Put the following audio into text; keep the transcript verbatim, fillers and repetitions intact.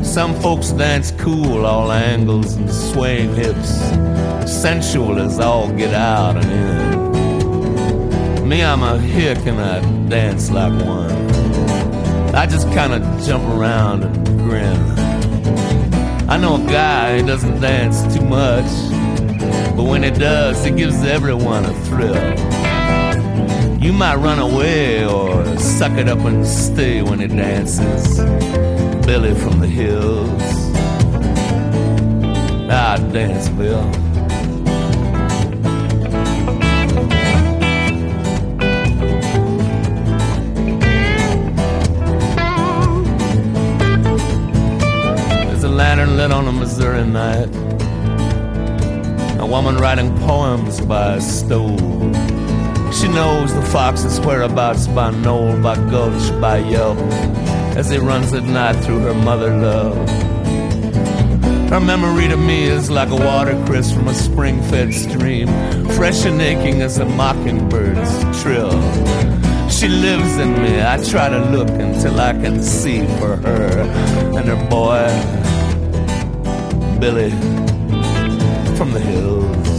Some folks dance cool, all angles and swaying hips, sensual as all get out and in. Me, I'm a hick and I dance like one. I just kinda jump around and grin. I know a guy who doesn't dance too much, but when he does, he gives everyone a thrill. You might run away or suck it up and stay when he dances. Billy from the hills. Ah, dance, Bill. There's a lantern lit on a Missouri night. A woman writing poems by a stove. She knows the fox's whereabouts by knoll, by gulch, by yelp, as he runs at night through her mother love. Her memory to me is like a watercress from a spring-fed stream, fresh and aching as a mockingbird's trill. She lives in me, I try to look until I can see for her and her boy, Billy from the hills.